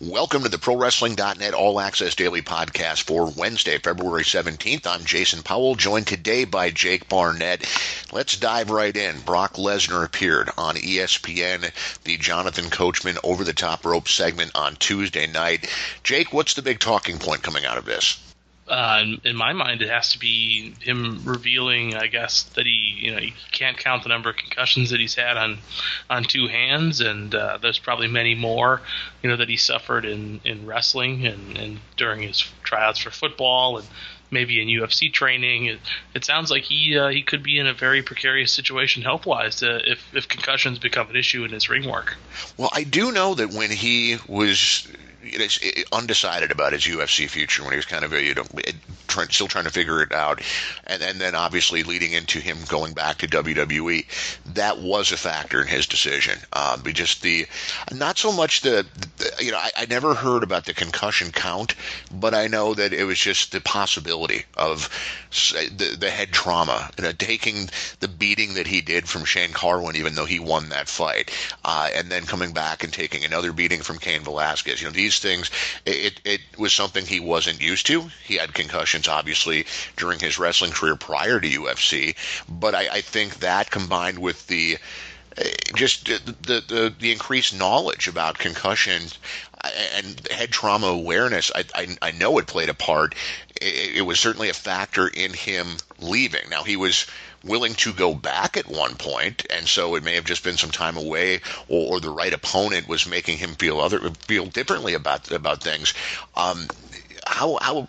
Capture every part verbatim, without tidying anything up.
Welcome to the Pro Wrestling dot net All Access Daily Podcast for Wednesday, February seventeenth. I'm Jason Powell, joined today by Jake Barnett. Let's dive right in. Brock Lesnar appeared on E S P N, the Jonathan Coachman Over the Top Rope segment on Tuesday night. Jake, what's the big talking point coming out of this? Uh, in my mind, it has to be him revealing, I guess, that he, you know, he can't count the number of concussions that he's had on, on two hands, and uh, there's probably many more, you know, that he suffered in, in wrestling and, and during his tryouts for football and maybe in U F C training. It, it sounds like he uh, he could be in a very precarious situation health-wise uh, if if concussions become an issue in his ring work. Well, I do know that when he was undecided about his U F C future, when he was kind of, you know, trying, still trying to figure it out, and, and then obviously leading into him going back to W W E, that was a factor in his decision. Um, but just the, not so much the, the you know, I, I never heard about the concussion count, but I know that it was just the possibility of the, the head trauma, you know, taking the beating that he did from Shane Carwin, even though he won that fight, uh, and then coming back and taking another beating from Cain Velasquez. You know, these things, it, it was something he wasn't used to. He had concussions, obviously, during his wrestling career prior to U F C, but I, I think that combined with the just the, the the increased knowledge about concussions and head trauma awareness, I, I, I know it played a part. It, it was certainly a factor in him leaving. Now, he was willing to go back at one point, and so it may have just been some time away, or, or the right opponent was making him feel other feel differently about about things. Um, how how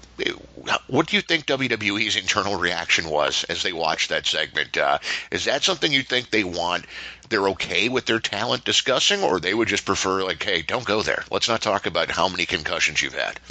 what do you think W W E's internal reaction was as they watched that segment? Uh, is that something you think they want? They're okay with their talent discussing, or they would just prefer, like, hey, don't go there. Let's not talk about how many concussions you've had.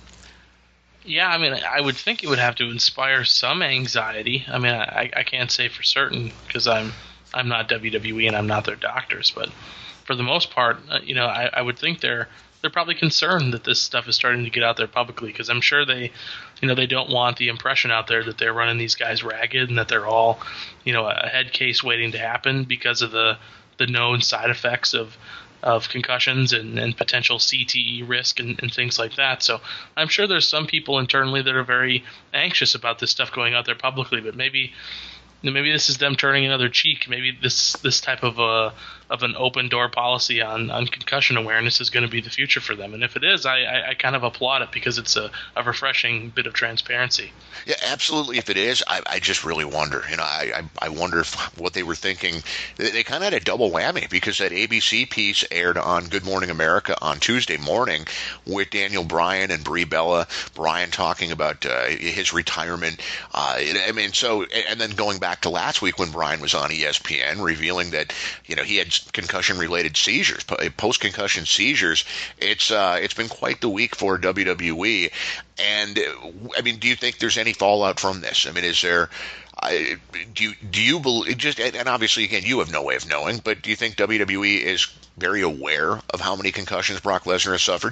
Yeah, I mean, I would think it would have to inspire some anxiety. I mean, I, I can't say for certain because I'm I'm not W W E and I'm not their doctors, but for the most part, uh, you know, I, I would think they're they're probably concerned that this stuff is starting to get out there publicly, because I'm sure they, you know, they don't want the impression out there that they're running these guys ragged and that they're all, you know, a head case waiting to happen because of the the known side effects of. of concussions and, and potential C T E risk and, and things like that. So I'm sure there's some people internally that are very anxious about this stuff going out there publicly, but maybe maybe this is them turning another cheek. Maybe this this type of a of an open door policy on, on concussion awareness is going to be the future for them. And if it is, I, I, I kind of applaud it because it's a, a refreshing bit of transparency. Yeah, absolutely. If it is, I, I just really wonder. You know, I, I, I wonder if what they were thinking. They, they kind of had a double whammy because that A B C piece aired on Good Morning America on Tuesday morning with Daniel Bryan and Brie Bella. Bryan talking about uh, his retirement. Uh, I mean, so, and then going back to last week when Bryan was on E S P N, revealing that, you know, he had concussion-related seizures, post-concussion seizures. It's uh, it's been quite the week for W W E. And I mean, do you think there's any fallout from this? I mean, is there? I, do you do you believe? Just and obviously, again, you have no way of knowing. But do you think W W E is very aware of how many concussions Brock Lesnar has suffered?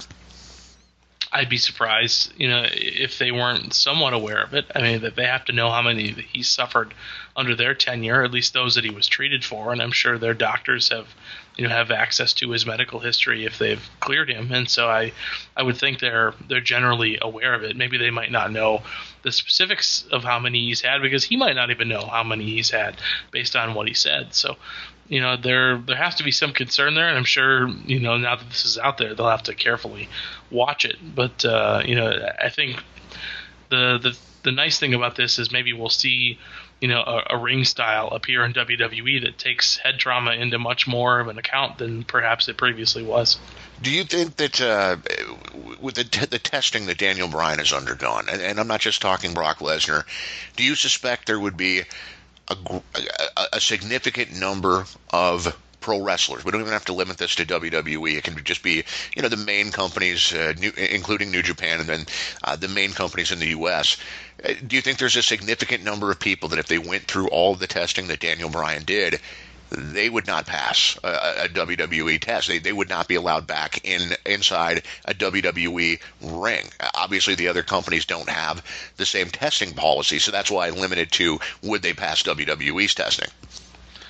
I'd be surprised, you know, if they weren't somewhat aware of it. I mean, that they have to know how many he suffered under their tenure, at least those that he was treated for, and I'm sure their doctors have, you know, have access to his medical history if they've cleared him. And so I, I would think they're they're generally aware of it. Maybe they might not know the specifics of how many he's had because he might not even know how many he's had based on what he said. So, you know, there there has to be some concern there, and I'm sure, you know, now that this is out there, they'll have to carefully watch it. But uh, you know, I think the the the nice thing about this is maybe we'll see, you know, a, a ring style appear in W W E that takes head trauma into much more of an account than perhaps it previously was. Do you think that uh, with the, t- the testing that Daniel Bryan has undergone, and, and I'm not just talking Brock Lesnar, do you suspect there would be a, a, a significant number of pro wrestlers? We don't even have to limit this to W W E. It can just be, you know, the main companies, uh, new, including New Japan, and then uh, the main companies in the U S. Uh, do you think there's a significant number of people that if they went through all the testing that Daniel Bryan did, they would not pass a, a W W E test? They they would not be allowed back in inside a W W E ring. Obviously, the other companies don't have the same testing policy, so that's why I limited to would they pass W W E's testing.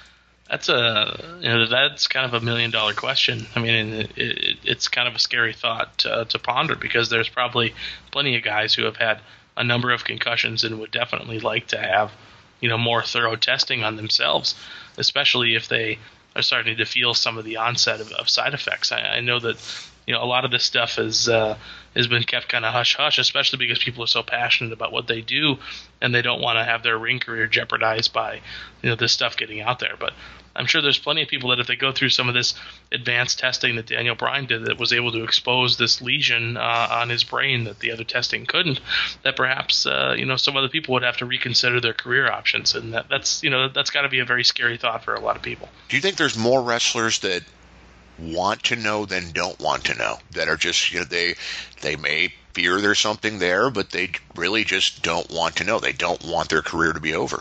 That's a you know that's kind of a million dollar question. I mean, it, it, it's kind of a scary thought to, to ponder, because there's probably plenty of guys who have had a number of concussions and would definitely like to have, you know, more thorough testing on themselves, especially if they are starting to feel some of the onset of, of side effects. I, I know that, you know, a lot of this stuff is uh, has been kept kind of hush hush, especially because people are so passionate about what they do, and they don't want to have their ring career jeopardized by, you know, this stuff getting out there. But I'm sure there's plenty of people that if they go through some of this advanced testing that Daniel Bryan did, that was able to expose this lesion uh, on his brain that the other testing couldn't, that perhaps uh, you know some other people would have to reconsider their career options, and that, that's you know that's got to be a very scary thought for a lot of people. Do you think there's more wrestlers that want to know than don't want to know, that are just, you know, they they may fear there's something there, but they really just don't want to know. They don't want their career to be over?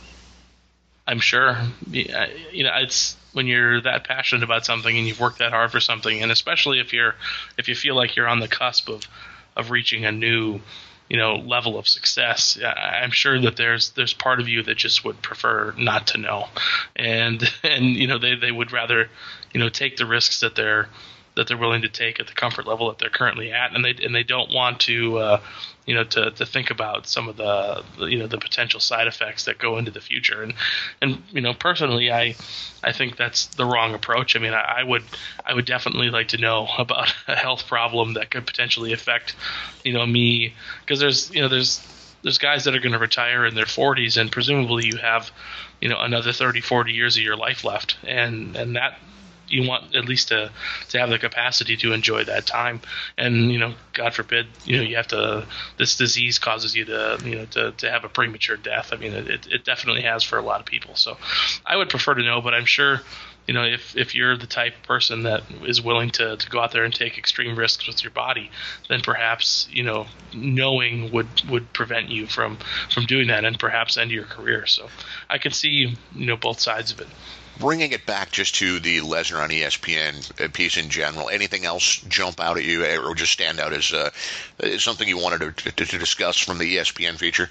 I'm sure. You know, it's when you're that passionate about something and you've worked that hard for something, and especially if you're if you feel like you're on the cusp of of reaching a new, you know, level of success, I'm sure that there's there's part of you that just would prefer not to know, and and you know they, they would rather, you know, take the risks that they're that they're willing to take at the comfort level that they're currently at, and they and they don't want to uh, you know to, to think about some of the you know the potential side effects that go into the future. And and you know personally, I I think that's the wrong approach. I mean, I, I would I would definitely like to know about a health problem that could potentially affect you know me, because there's you know there's there's guys that are going to retire in their forties, and presumably you have you know another thirty, forty years of your life left, and and that. You want at least to to have the capacity to enjoy that time, and you know, God forbid, you know, you have to. This disease causes you to, you know, to, to have a premature death. I mean, it it definitely has for a lot of people. So, I would prefer to know, but I'm sure, you know, if if you're the type of person that is willing to, to go out there and take extreme risks with your body, then perhaps you know knowing would would prevent you from from doing that, and perhaps end your career. So, I can see you know both sides of it. Bringing it back just to the Lesnar on E S P N piece in general, anything else jump out at you or just stand out as uh, something you wanted to, to, to discuss from the E S P N feature?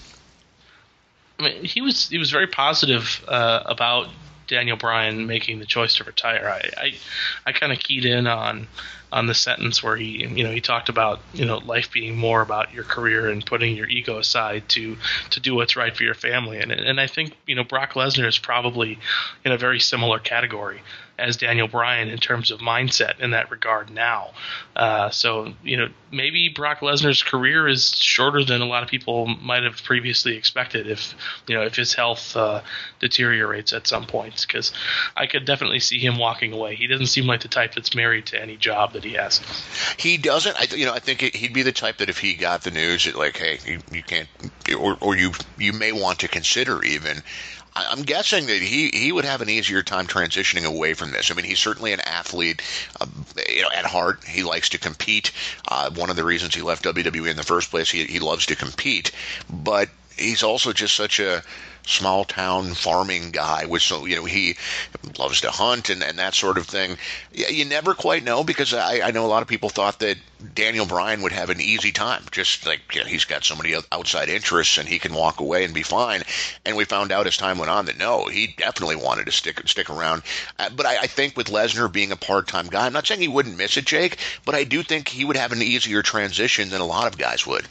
I mean, he was he was very positive uh, about Daniel Bryan making the choice to retire. I I, I kind of keyed in on on the sentence where he you know he talked about you know life being more about your career and putting your ego aside to to do what's right for your family. And and I think you know Brock Lesnar is probably in a very similar category as Daniel Bryan in terms of mindset in that regard now. Uh, so, you know, maybe Brock Lesnar's career is shorter than a lot of people might have previously expected if, you know, if his health uh, deteriorates at some points, because I could definitely see him walking away. He doesn't seem like the type that's married to any job that he has. He doesn't. I, you know, I think he'd be the type that if he got the news, it like, hey, you, you can't, or, or you, you may want to consider even. I'm guessing that he, he would have an easier time transitioning away from this. I mean, he's certainly an athlete, uh, you know, at heart. He likes to compete. Uh, one of the reasons he left W W E in the first place, he, he loves to compete. But he's also just such a small town farming guy, which, so you know, he loves to hunt and, and that sort of thing. Yeah, you never quite know, because I, I know a lot of people thought that Daniel Bryan would have an easy time, just like, you know, he's got so many outside interests and he can walk away and be fine. And we found out as time went on that no, he definitely wanted to stick stick around. Uh, but I, I think with Lesnar being a part-time guy, I'm not saying he wouldn't miss it, Jake, but I do think he would have an easier transition than a lot of guys would.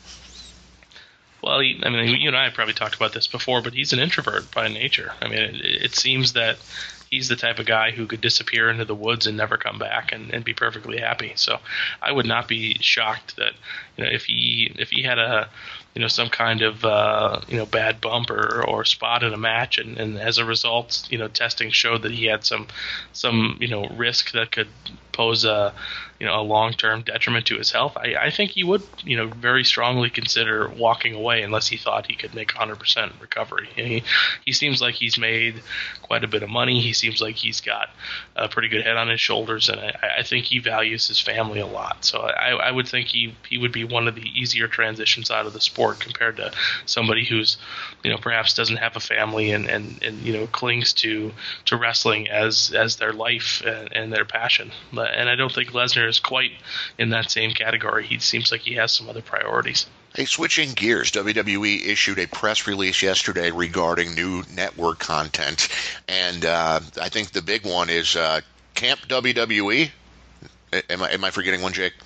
Well, he, I mean, you and I have probably talked about this before, but he's an introvert by nature. I mean, it, it seems that he's the type of guy who could disappear into the woods and never come back and, and be perfectly happy. So I would not be shocked that, you know, if he if he had a you know some kind of uh, you know bad bump or, or spot in a match, and, and as a result, you know, testing showed that he had some some you know risk that could pose a you know a long-term detriment to his health, I, I think he would you know very strongly consider walking away unless he thought he could make one hundred percent recovery. And he he seems like he's made quite a bit of money. He seems like he's got a pretty good head on his shoulders, and I, I think he values his family a lot. So I, I would think he he would be one of the easier transitions out of the sport compared to somebody who's you know perhaps doesn't have a family and, and, and you know clings to to wrestling as as their life and, and their passion. But, and I don't think Lesnar is quite in that same category. He seems like he has some other priorities. Hey, switching gears, W W E issued a press release yesterday regarding new network content, and uh, I think the big one is uh, Camp W W E. Am I am I forgetting one, Jake?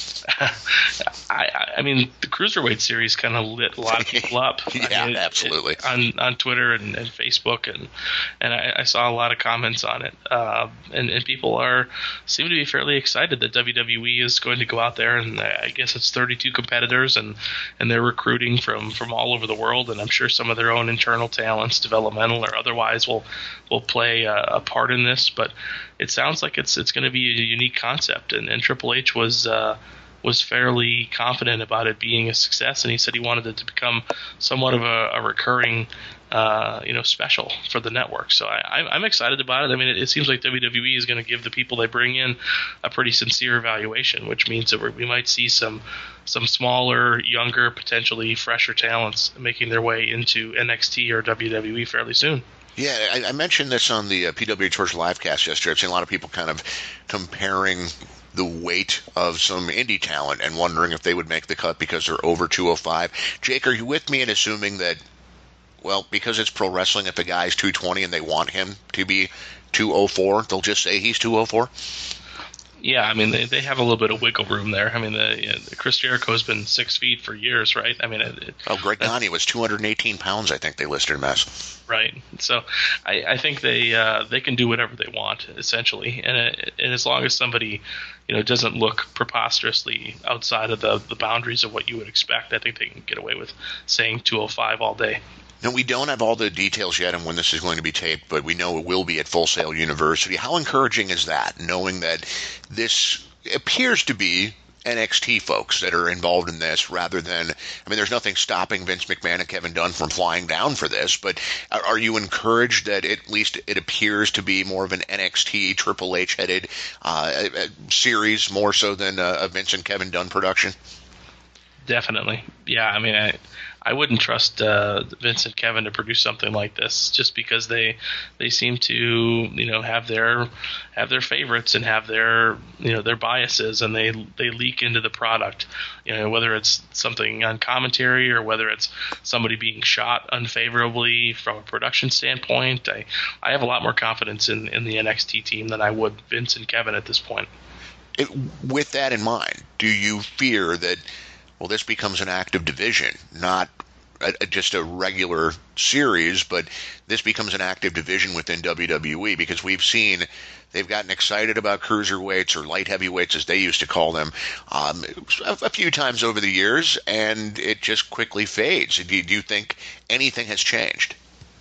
I, I mean, the Cruiserweight series kind of lit a lot of people up. yeah, I mean, it, absolutely. It, on on Twitter and, and Facebook, and and I, I saw a lot of comments on it. Uh, and, and people are seem to be fairly excited that W W E is going to go out there, and I guess it's thirty-two competitors, and, and they're recruiting from, from all over the world, and I'm sure some of their own internal talents, developmental or otherwise, will will play a, a part in this. But it sounds like it's it's going to be a unique concept, and, and Triple H was. Uh, was fairly confident about it being a success, and he said he wanted it to become somewhat of a, a recurring, uh, you know, special for the network. So I, I'm excited about it. I mean, it, it seems like W W E is going to give the people they bring in a pretty sincere evaluation, which means that we're, we might see some some smaller, younger, potentially fresher talents making their way into N X T or W W E fairly soon. Yeah, I, I mentioned this on the uh, P W H First Livecast yesterday. I've seen a lot of people kind of comparing the weight of some indie talent and wondering if they would make the cut because they're over two oh five. Jake, are you with me in assuming that, well, because it's pro wrestling, if a guy's two twenty and they want him to be two oh four, they'll just say he's two oh four? Yeah, I mean, they, they have a little bit of wiggle room there. I mean, the, you know, Chris Jericho's been six feet for years, right? I mean, it, it, oh, Greg Gagne was two hundred eighteen pounds, I think they listed him as. Right. So I, I think they uh, they can do whatever they want, essentially. And, it, and as long as somebody, you know, doesn't look preposterously outside of the, the boundaries of what you would expect, I think they can get away with saying two oh five all day. Now, we don't have all the details yet on when this is going to be taped, but we know it will be at Full Sail University. How encouraging is that, knowing that this appears to be N X T folks that are involved in this rather than, I mean, there's nothing stopping Vince McMahon and Kevin Dunn from flying down for this, but are you encouraged that at least it appears to be more of an N X T Triple H-headed uh, series more so than a Vince and Kevin Dunn production? Definitely. Yeah, I mean, I I wouldn't trust uh, Vince and Kevin to produce something like this just because they they seem to, you know, have their have their favorites and have their, you know, their biases, and they they leak into the product. You know, whether it's something on commentary or whether it's somebody being shot unfavorably from a production standpoint. I I have a lot more confidence in, in the N X T team than I would Vince and Kevin at this point. It, with that in mind, do you fear that, well, this becomes an active division, not a, a, just a regular series, but this becomes an active division within W W E? Because we've seen they've gotten excited about cruiserweights, or light heavyweights as they used to call them, um, a, a few times over the years, and it just quickly fades. Do you, do you think anything has changed?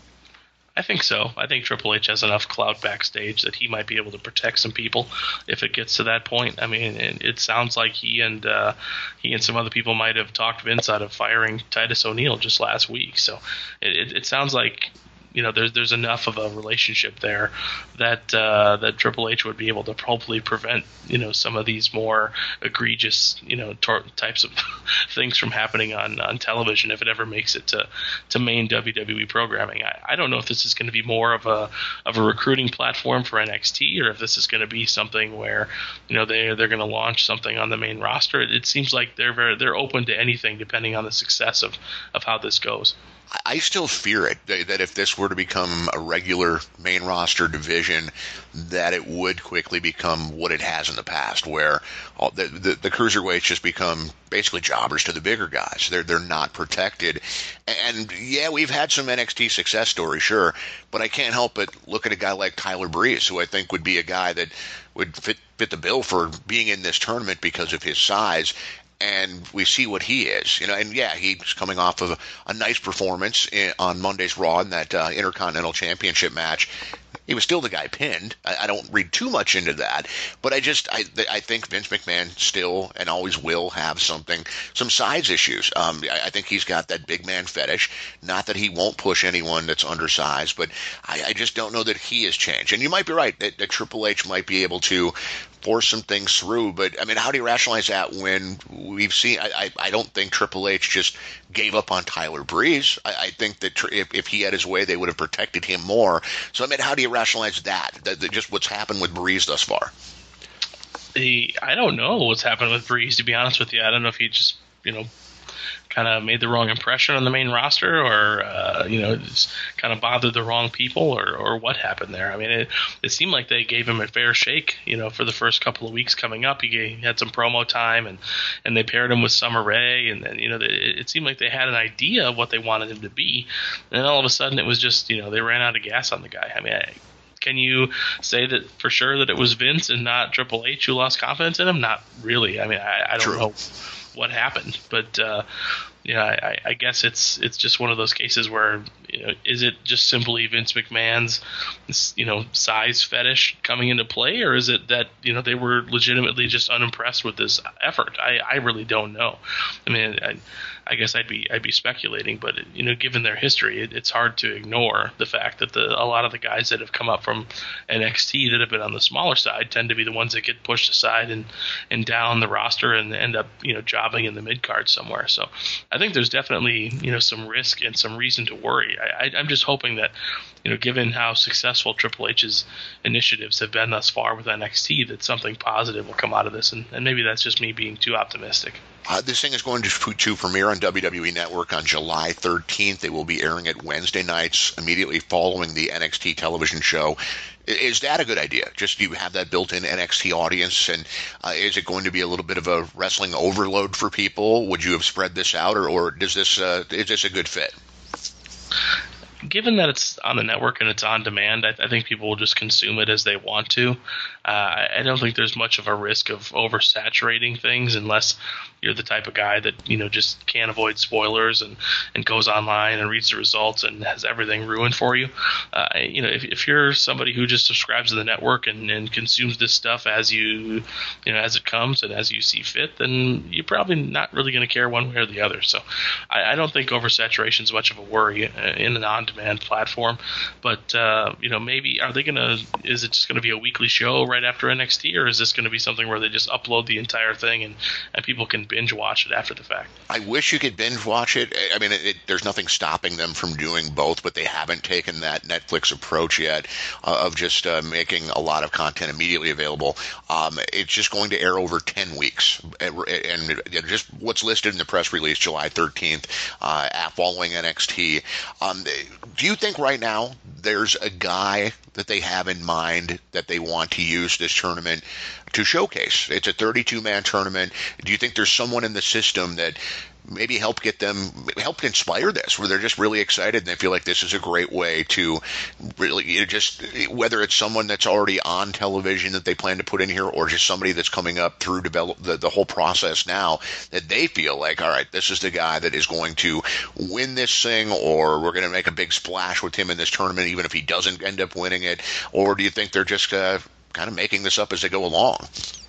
I think so. I think Triple H has enough clout backstage that he might be able to protect some people if it gets to that point. I mean, it, it sounds like he and uh, he and some other people might have talked Vince out of firing Titus O'Neil just last week. So it, it, it sounds like, you know, there's there's enough of a relationship there that uh, that Triple H would be able to hopefully prevent, you know, some of these more egregious, you know, tor- types of things from happening on, on television if it ever makes it to, to main W W E programming. I, I don't know if this is going to be more of a of a recruiting platform for N X T, or if this is going to be something where, you know, they they're going to launch something on the main roster. It, it seems like they're very they're open to anything depending on the success of, of how this goes. I still fear it, that if this were to become a regular main roster division, that it would quickly become what it has in the past, where all the, the, the cruiserweights just become basically jobbers to the bigger guys. They're they're not protected. And, yeah, we've had some N X T success stories, sure, but I can't help but look at a guy like Tyler Breeze, who I think would be a guy that would fit, fit the bill for being in this tournament because of his size. And we see what he is, you know. And yeah, he's coming off of a, a nice performance in, on Monday's Raw in that uh, Intercontinental Championship match. He was still the guy pinned. I, I don't read too much into that, but I just I I think Vince McMahon still and always will have something, some size issues. Um, I, I think he's got that big man fetish. Not that he won't push anyone that's undersized, but I, I just don't know that he has changed. And you might be right that, that Triple H might be able to force some things through, but I mean, how do you rationalize that when we've seen? I, I, I don't think Triple H just gave up on Tyler Breeze. I, I think that tr- if, if he had his way, they would have protected him more. So I mean, how do you rationalize that? That, that just what's happened with Breeze thus far? The I don't know what's happened with Breeze, to be honest with you. I don't know if he just, you know, kind of made the wrong impression on the main roster, or uh, you know, just kind of bothered the wrong people, or, or what happened there? I mean, it, it seemed like they gave him a fair shake, you know, for the first couple of weeks coming up. He, gave, he had some promo time, and, and they paired him with Summer Rae, and then, you know, it, it seemed like they had an idea of what they wanted him to be, and then all of a sudden it was just, you know, they ran out of gas on the guy. I mean, I, can you say that for sure that it was Vince and not Triple H who lost confidence in him? Not really. I mean, I, I don't True. know what happened, but uh, yeah, I, I guess it's it's just one of those cases where, you know, is it just simply Vince McMahon's, you know, size fetish coming into play, or is it that, you know, they were legitimately just unimpressed with this effort? I, I really don't know. I mean, I, I guess I'd be I'd be speculating, but, you know, given their history, it, it's hard to ignore the fact that the a lot of the guys that have come up from N X T that have been on the smaller side tend to be the ones that get pushed aside and, and down the roster and end up, you know, jobbing in the mid card somewhere. So I think there's definitely, you know, some risk and some reason to worry. I, I, I'm just hoping that, you know, given how successful Triple H's initiatives have been thus far with N X T, that something positive will come out of this, and, and maybe that's just me being too optimistic. Uh, this thing is going to, to premiere on W W E Network on July thirteenth. It will be airing it Wednesday nights immediately following the N X T television show. Is that a good idea? Just you have that built-in N X T audience, and uh, is it going to be a little bit of a wrestling overload for people? Would you have spread this out, or, or does this uh, is this a good fit? Given that it's on the network and it's on demand, I, I think people will just consume it as they want to. Uh, I, I don't think there's much of a risk of oversaturating things unless you're the type of guy that, you know, just can't avoid spoilers and, and goes online and reads the results and has everything ruined for you. Uh, you know, if, if you're somebody who just subscribes to the network and, and consumes this stuff as you, you know, as it comes and as you see fit, then you're probably not really going to care one way or the other. So I, I don't think oversaturation is much of a worry in an on-demand platform. But, uh, you know, maybe are they going to, is it just going to be a weekly show right after N X T, or is this going to be something where they just upload the entire thing and, and people can binge watch it after the fact? I wish you could binge watch it. I mean, it, it, there's nothing stopping them from doing both, but they haven't taken that Netflix approach yet uh, of just uh, making a lot of content immediately available. Um, it's just going to air over ten weeks, and, and just what's listed in the press release, July thirteenth, uh, following N X T. Um, do you think right now there's a guy that they have in mind that they want to use this tournament to showcase? It's a thirty-two man tournament. Do you think there's someone in the system that maybe help get them, help inspire this, where they're just really excited and they feel like this is a great way to really, you know, just, whether it's someone that's already on television that they plan to put in here, or just somebody that's coming up through develop the, the whole process now, that they feel like, all right, this is the guy that is going to win this thing, or we're going to make a big splash with him in this tournament, even if he doesn't end up winning it? Or do you think they're just uh, kind of making this up as they go along?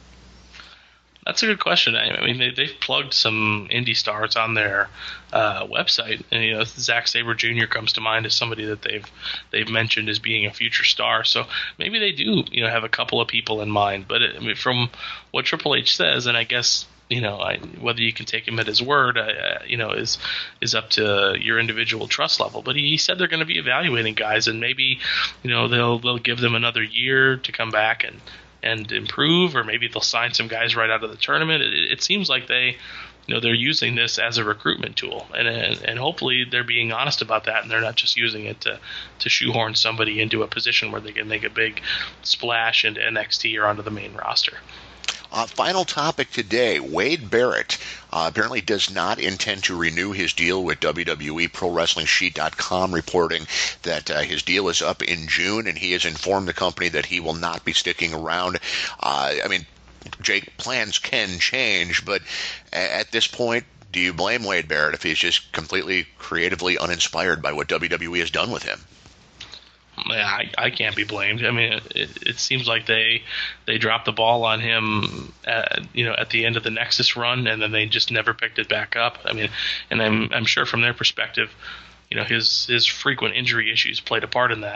That's a good question. I mean, they, they've plugged some indie stars on their uh, website, and, you know, Zack Sabre Junior comes to mind as somebody that they've they've mentioned as being a future star. So maybe they do, you know, have a couple of people in mind. But it, I mean, from what Triple H says, and I guess, you know, I, whether you can take him at his word, uh, you know, is is up to your individual trust level. But he, he said they're going to be evaluating guys, and maybe, you know, they'll they'll give them another year to come back and. and improve, or maybe they'll sign some guys right out of the tournament. It, it seems like they, you know, they're using this as a recruitment tool, and, and and hopefully they're being honest about that, and they're not just using it to to shoehorn somebody into a position where they can make a big splash into N X T or onto the main roster. Uh, final topic today, Wade Barrett uh, apparently does not intend to renew his deal with W W E. Pro Wrestling Sheet dot com reporting that uh, his deal is up in June, and he has informed the company that he will not be sticking around. Uh, I mean, Jake, plans can change, but at this point, do you blame Wade Barrett if he's just completely creatively uninspired by what W W E has done with him? Yeah, I, I can't be blamed. I mean, it, it seems like they they dropped the ball on him, at, you know, at the end of the Nexus run, and then they just never picked it back up. I mean, and I'm I'm sure from their perspective, you know, his his frequent injury issues played a part in that.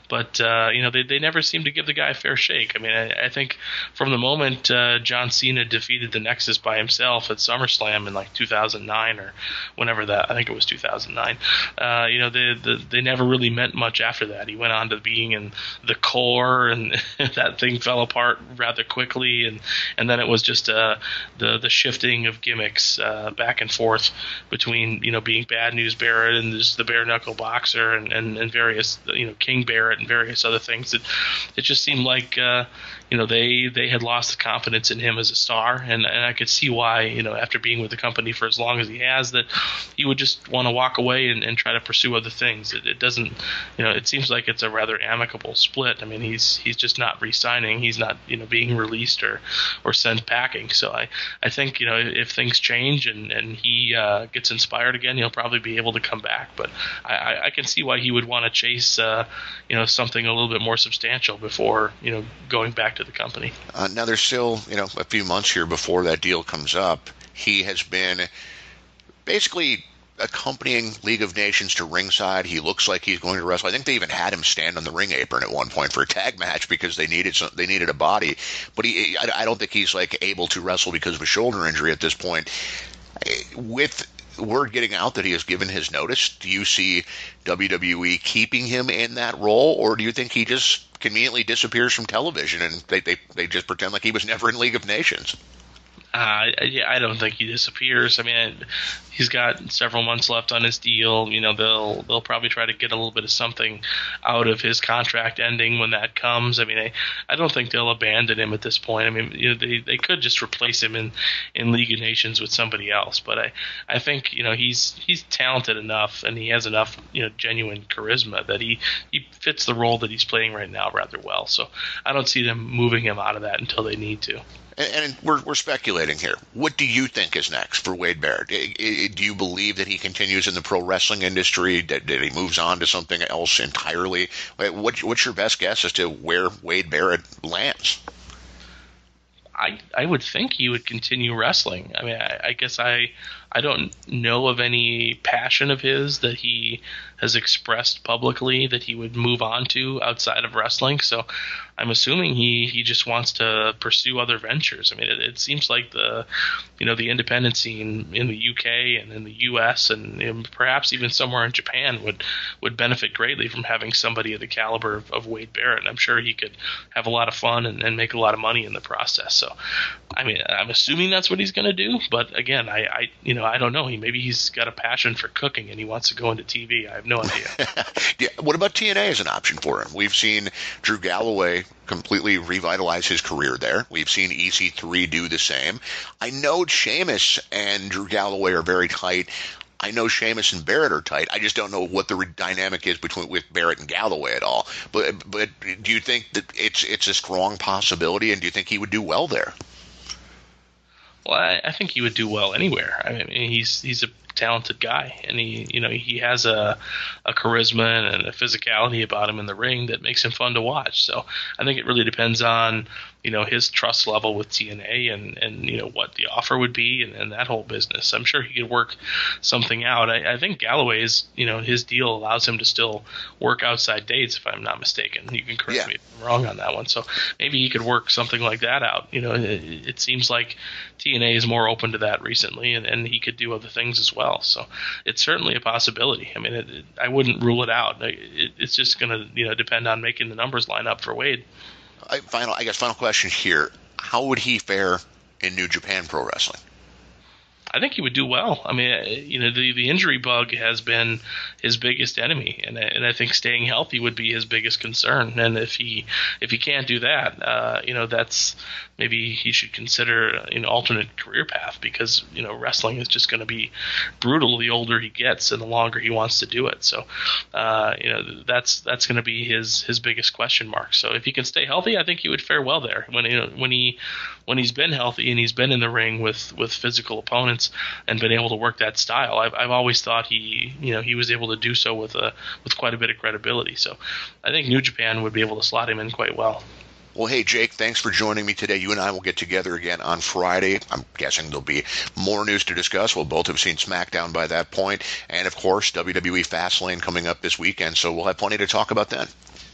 but uh, you know they, they never seem to give the guy a fair shake. I mean, I, I think from the moment uh, John Cena defeated the Nexus by himself at SummerSlam in like two thousand nine or whenever that, I think it was two thousand nine. Uh, you know, they, they they never really meant much after that. He went on to being in the Core, and that thing fell apart rather quickly, and, and then it was just uh, the the shifting of gimmicks uh, back and forth between you know being Bad News Barrett and just the bare knuckle boxer and, and, and various you know King Barrett and various other things. It it just seemed like uh, you know they they had lost the confidence in him as a star, and, and I could see why you know after being with the company for as long as he has that he would just want to walk away and, and try to pursue other things. It, it doesn't you know it seems like it's a rather amicable split. I mean he's he's just not re-signing. He's not you know being released or, or sent packing. So I, I think you know if things change and and he uh, gets inspired again, he'll probably be able to come back. But I, I can see why he would want to chase uh, you know something a little bit more substantial before you know going back to the company. Uh, now there's still you know a few months here before that deal comes up. He has been basically accompanying League of Nations to ringside. He looks like he's going to wrestle. I think they even had him stand on the ring apron at one point for a tag match because they needed some, they needed a body. But he, I, I don't think he's like able to wrestle because of a shoulder injury at this point. With word getting out that he has given his notice, do you see W W E keeping him in that role, or do you think he just conveniently disappears from television and they they, they just pretend like he was never in League of Nations? Uh, yeah, I don't think he disappears. I mean, he's got several months left on his deal. You know, they'll they'll probably try to get a little bit of something out of his contract ending when that comes. I mean, I, I don't think they'll abandon him at this point. I mean, you know, they, they could just replace him in, in League of Nations with somebody else. But I, I think you know he's he's talented enough and he has enough you know genuine charisma that he, he fits the role that he's playing right now rather well. So I don't see them moving him out of that until they need to. And, and we're we're speculating here. What do you think is next for Wade Barrett? Do you believe that he continues in the pro wrestling industry? That, that he moves on to something else entirely? What, what's your best guess as to where Wade Barrett lands? I I would think he would continue wrestling. I mean, I, I guess I I don't know of any passion of his that he has expressed publicly that he would move on to outside of wrestling. So I'm assuming he, he just wants to pursue other ventures. I mean, it, it seems like the, you know, the independent scene in the U K and in the U S and, and perhaps even somewhere in Japan would, would benefit greatly from having somebody of the caliber of, of Wade Barrett. And I'm sure he could have a lot of fun and, and make a lot of money in the process. So, I mean, I'm assuming that's what he's going to do. But again, I, I, you know, I don't know. He maybe he's got a passion for cooking and he wants to go into T V. I have no idea. Yeah. What about T N A as an option for him? We've seen Drew Galloway completely revitalize his career there. We've seen E C three do the same. I know Sheamus and Drew Galloway are very tight. I know Sheamus and Barrett are tight. I just don't know what the dynamic is between with Barrett and Galloway at all. But but do you think that it's it's a strong possibility, and do you think he would do well there? Well, I, I think he would do well anywhere. I mean, he's he's a talented guy, and he you know he has a a charisma and a physicality about him in the ring that makes him fun to watch. So I think it really depends on you know his trust level with T N A and and you know what the offer would be and, and that whole business. I'm sure he could work something out. I, I think Galloway's you know his deal allows him to still work outside dates, if I'm not mistaken. You can correct yeah. me if I'm wrong on that one. So maybe he could work something like that out. You know, it, it seems like T N A is more open to that recently, and, and he could do other things as well. So it's certainly a possibility. I mean, it, it, I wouldn't rule it out. It, it's just going to you know depend on making the numbers line up for Wade. I, final, I guess final question here. How would he fare in New Japan Pro Wrestling? I think he would do well. I mean, you know, the, the injury bug has been his biggest enemy, and and I think staying healthy would be his biggest concern. And if he if he can't do that, uh, you know, that's maybe he should consider an alternate career path, because you know wrestling is just going to be brutal the older he gets and the longer he wants to do it. So, uh, you know, that's that's going to be his his biggest question mark. So if he can stay healthy, I think he would fare well there. When you know, when he when he's been healthy and he's been in the ring with, with physical opponents and been able to work that style, I've I've always thought he you know he was able to do so with a with quite a bit of credibility. So I think New Japan would be able to slot him in quite well. Well, hey, Jake, thanks for joining me today. You and I will get together again on Friday. I'm guessing there'll be more news to discuss. We'll both have seen SmackDown by that point. And, of course, W W E Fastlane coming up this weekend, so we'll have plenty to talk about then.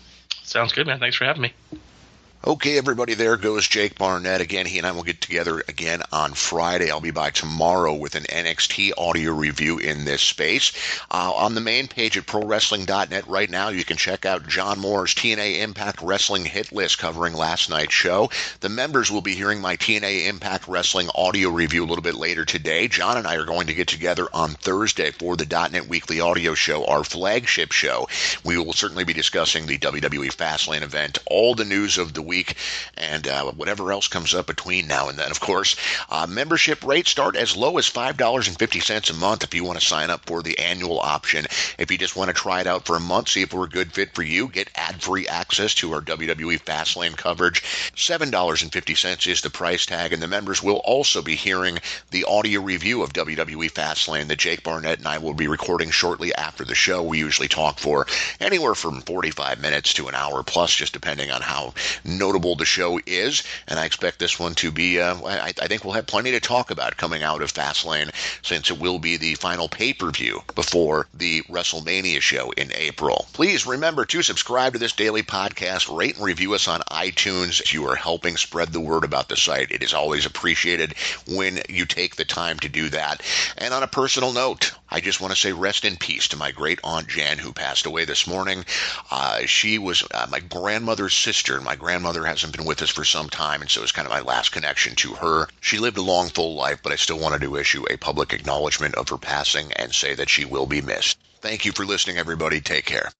Sounds good, man. Thanks for having me. Okay, everybody, there goes Jake Barnett. Again, he and I will get together again on Friday. I'll be by tomorrow with an N X T audio review in this space. Uh, on the main page at Pro Wrestling dot net right now, you can check out John Moore's T N A Impact Wrestling hit list covering last night's show. The members will be hearing my T N A Impact Wrestling audio review a little bit later today. John and I are going to get together on Thursday for the .net Weekly Audio Show, our flagship show. We will certainly be discussing the W W E Fastlane event, all the news of the week, and uh, whatever else comes up between now and then, of course. Uh, membership rates start as low as five dollars and fifty cents a month if you want to sign up for the annual option. If you just want to try it out for a month, see if we're a good fit for you, get ad-free access to our W W E Fastlane coverage. seven dollars and fifty cents is the price tag, and the members will also be hearing the audio review of W W E Fastlane that Jake Barnett and I will be recording shortly after the show. We usually talk for anywhere from forty-five minutes to an hour plus, just depending on how notable the show is, and I expect this one to be, uh, I, I think we'll have plenty to talk about coming out of Fastlane, since it will be the final pay-per-view before the WrestleMania show in April. Please remember to subscribe to this daily podcast, rate and review us on iTunes. You are helping spread the word about the site. It is always appreciated when you take the time to do that. And on a personal note, I just want to say rest in peace to my great Aunt Jan, who passed away this morning. Uh, she was uh, my grandmother's sister, and my grandmother hasn't been with us for some time, and so it's kind of my last connection to her. She lived a long, full life, but I still wanted to issue a public acknowledgement of her passing and say that she will be missed. Thank you for listening, everybody. Take care.